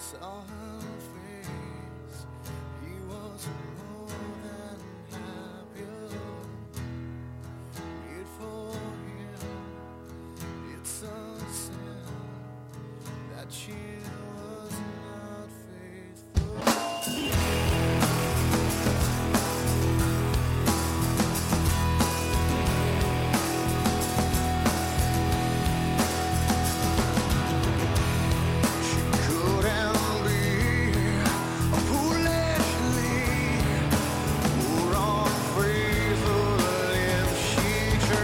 saw her face. He was more than happier. Made for him, it's a sin that she was not faithful.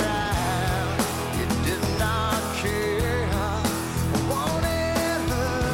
Wanted her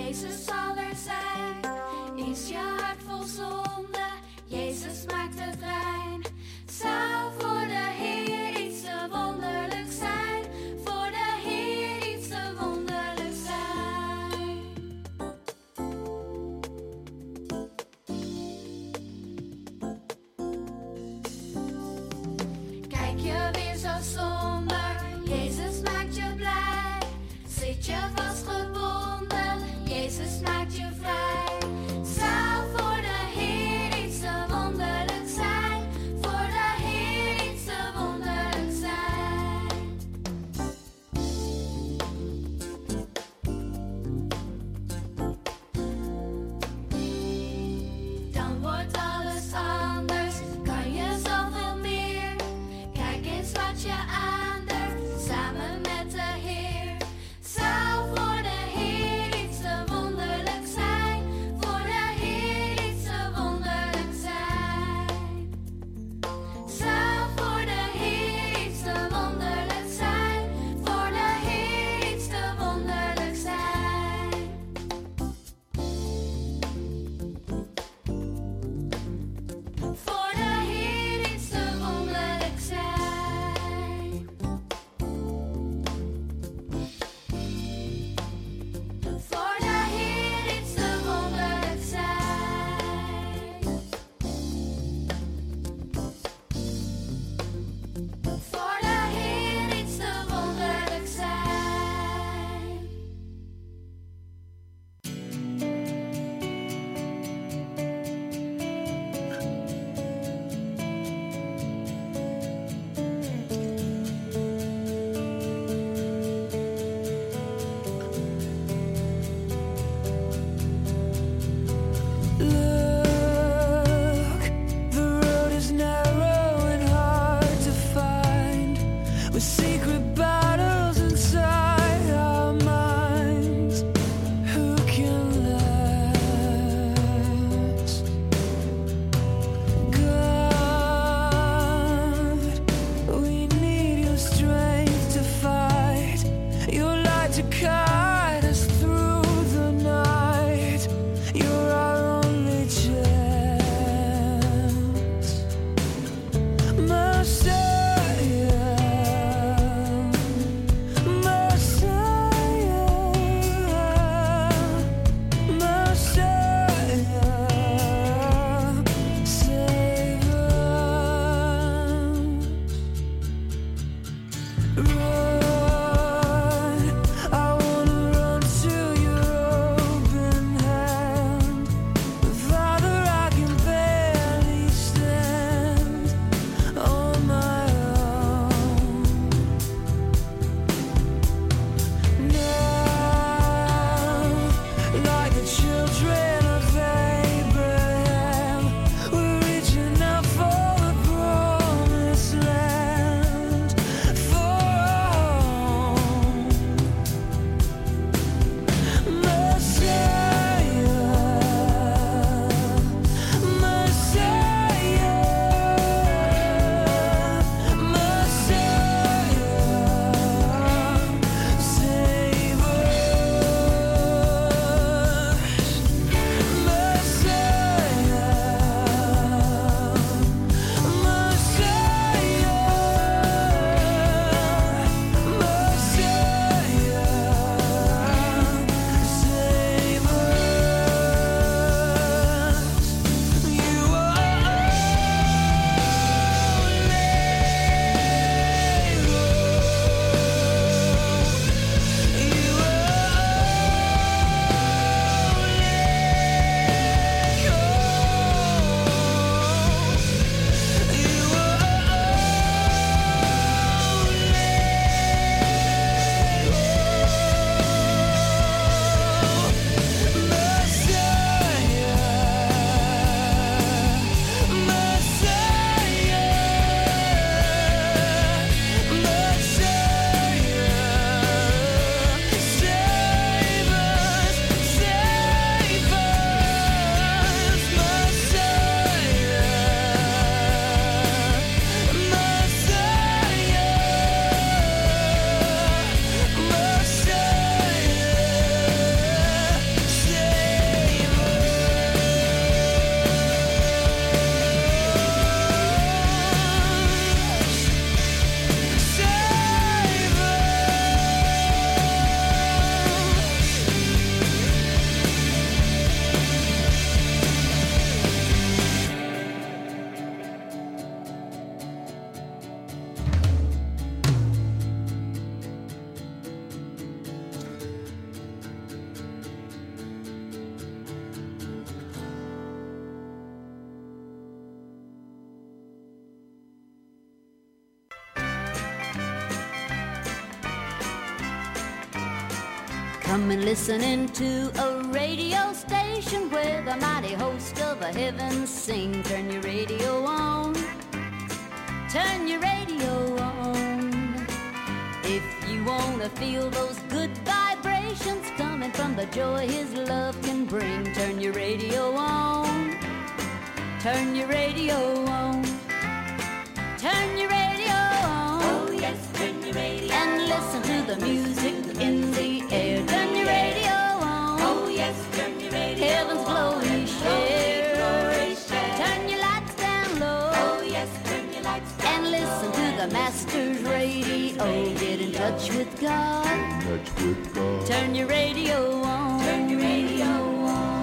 Jezus zal er zijn. Is je hart vol zonde? Jezus maakt het rein. Zou voor de Heer iets te wonderlijk zijn? Voor de Heer iets te wonderlijk zijn. Kijk je weer zo somber? Jezus maakt je blij. Zit je vastgebonden? Jezus maakt je vrij. Zou voor de Heer iets te wonderlijk zijn? Come and listen into a radio station where the mighty host of the heavens sing. Turn your radio on. Turn your radio on. If you wanna feel those good vibrations coming from the joy his love can bring, turn your radio on. Turn your radio on. Turn your radio on. Oh yes, turn your radio And listen to the music in the air. Turn your radio on. Oh yes, turn your radio Heaven's glory share. glory share. Turn your lights down low. Oh yes, turn your lights down And listen to the Master's radio. Get in touch with God. Touch with God. Turn your radio on. Turn your radio on.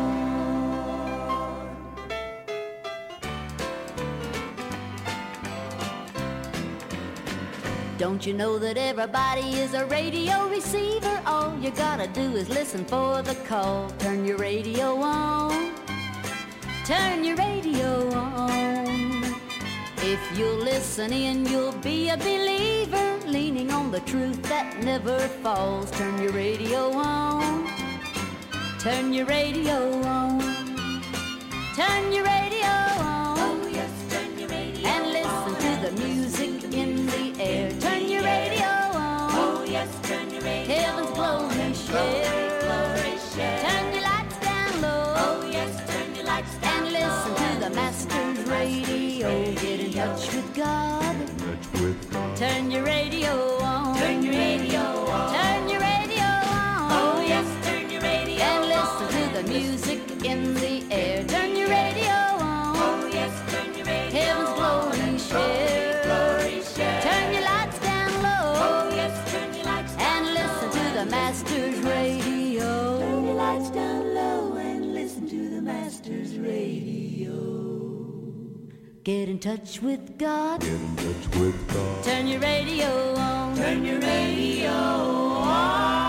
Don't you know that everybody is a radio receiver? All you gotta do is listen for the call. Turn your radio on. Turn your radio on. If you'll listen in, you'll be a believer, leaning on the truth that never falls. Turn your radio on. Turn your radio on. Turn your radio on. Oh yes, turn your radio And listen to the music in the air. Turn your radio on. Oh yes, turn your radio Heaven's glory share. glory share. Turn your lights down low. Oh yes, turn your lights down And listen to the Master's radio. Get in touch with God. Touch with God. Turn your radio on. Turn your radio on. Turn your radio on. Oh yes, turn your radio And listen to the music in the air. Turn your radio on. Oh yes, turn your radio Heaven's glory share. glory share. Turn your lights down low. Oh yes, turn your lights down And listen to the Master's radio. Turn your lights down low and listen to the Master's radio. Get in touch with God. Get in touch with God. Turn your radio on. Turn your radio on.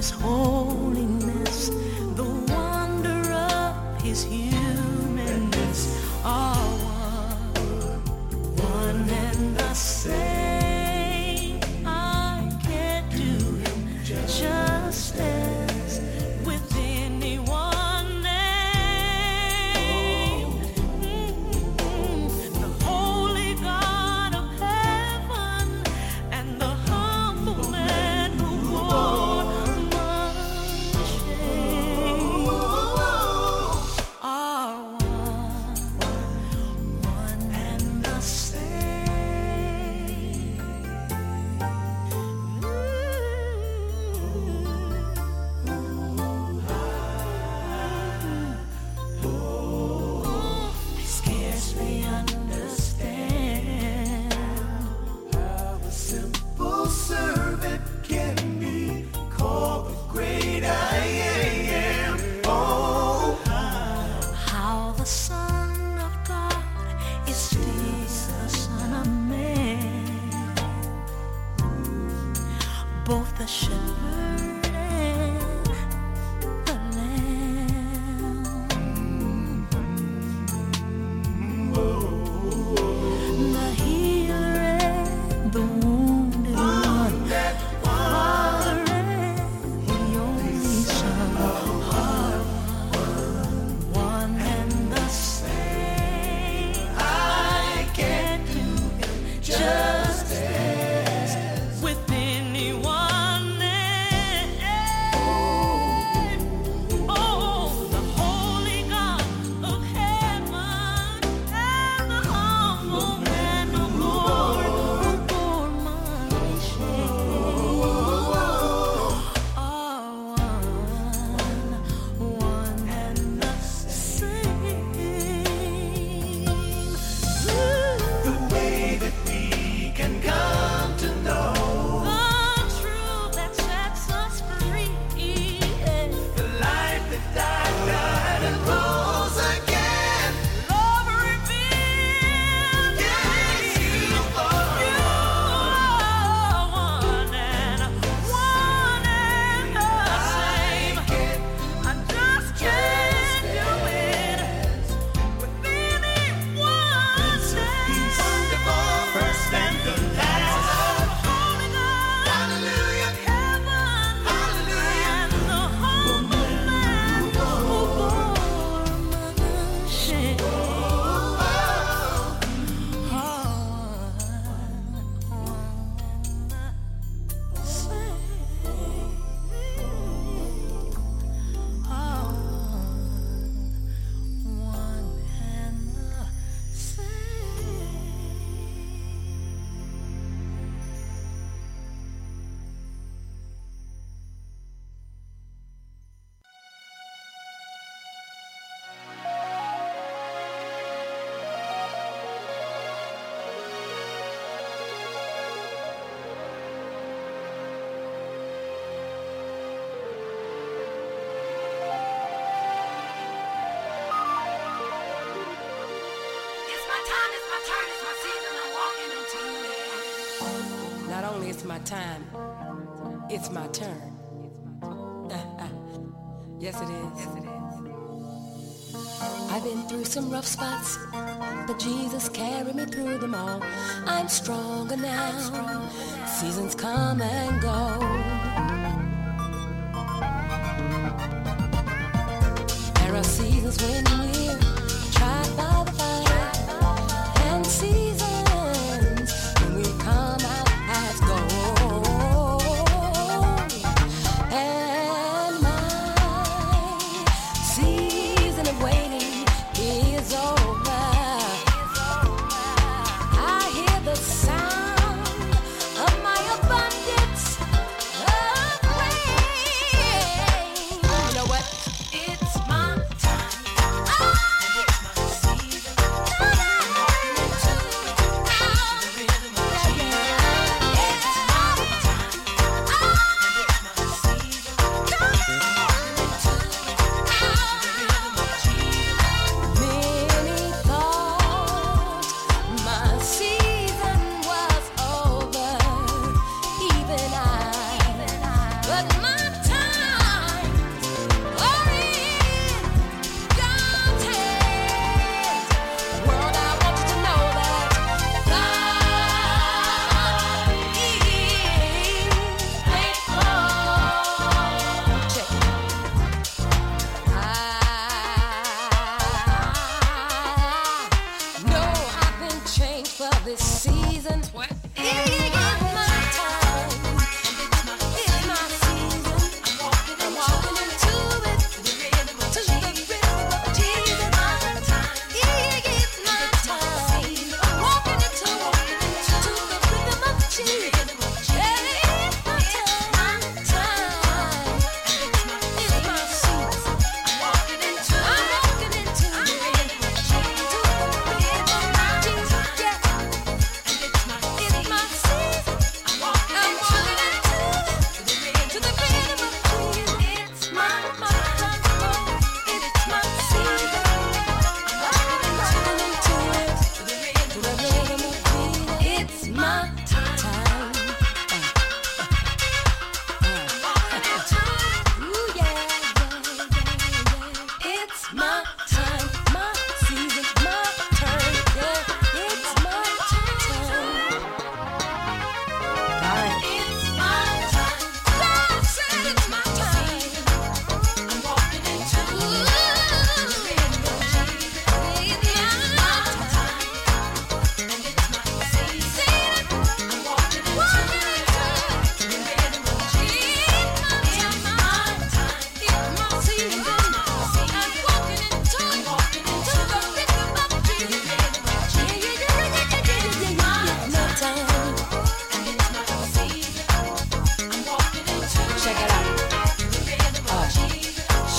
His holiness, the wonder of His humanness are one and the same. I can't do Him justice with any one name. The holy God of heaven and the humble man who bore my shame are one and the same. I scarcely understand How a simple servant can be called the great I am. Oh, how the Son of God is still the Son of Man, both the shepherd and the lamb, the healer and the wounded one, Father and the only Son are one and the same. I can't do Him justice with any one name. Oh, the holy God of heaven and the humble man who bore my shame are one and the same. the way that we can come to know The truth that sets us free. the life that died and rose again. Love revealed. Yes, you are. You are one and the same. I just can't do it with anyone. He's wonderful, first and the last. Holy God, Hallelujah, heaven, hallelujah. and the humble man who bore my shame. It's my time, it's my turn, it's my season, I'm walking into it. Not only it's my time, it's my turn. Yes, it is. Yes, it is. I've been through some rough spots, but Jesus carried me through them all. I'm stronger now. Seasons come and go. There are seasons when we're tried by the fire, and seasons when we come out as gold. And my season of waiting is over. I hear the sound of my abundance of rain. You know what? It's my time.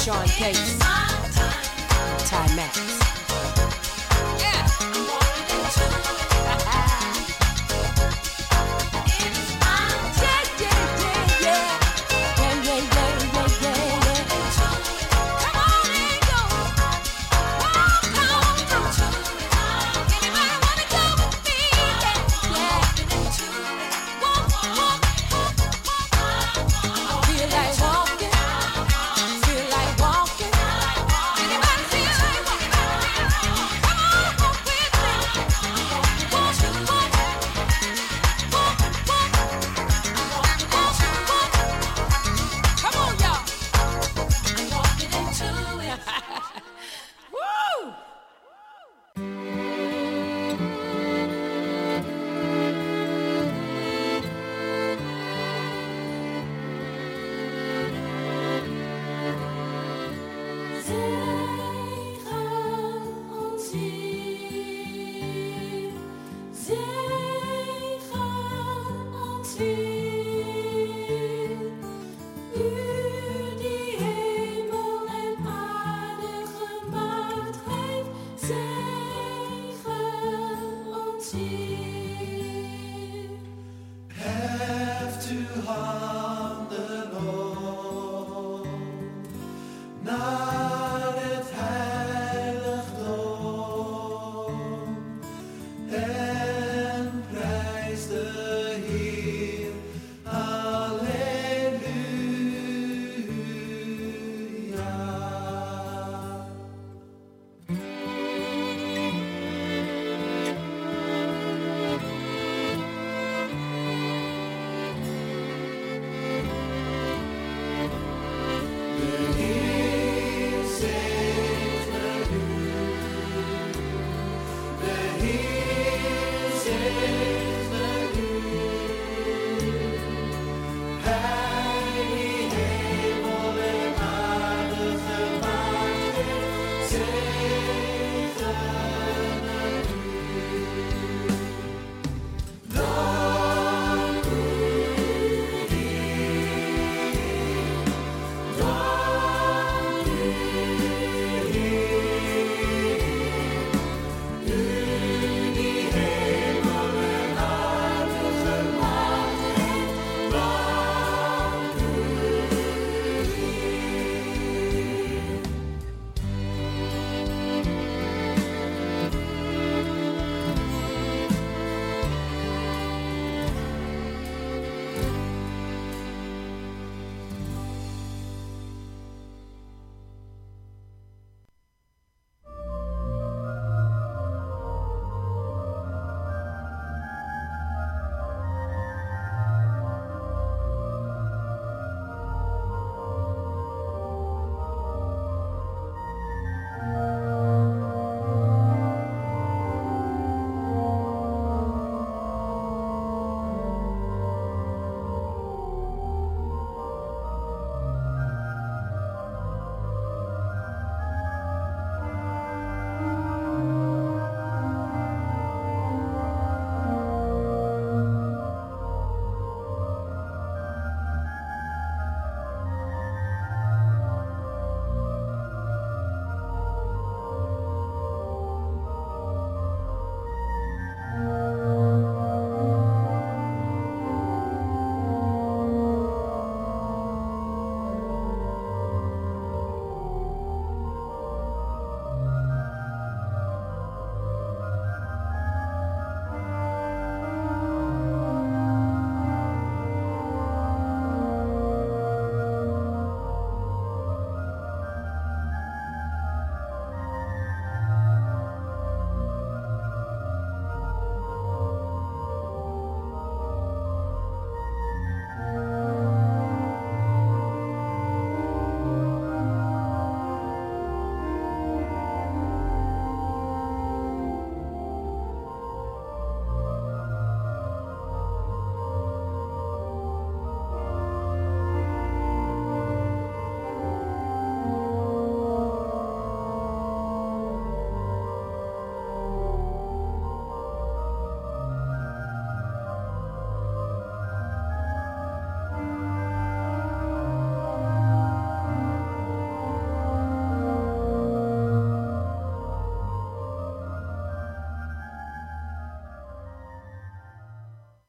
Sean Case, Ty Max. Yeah. See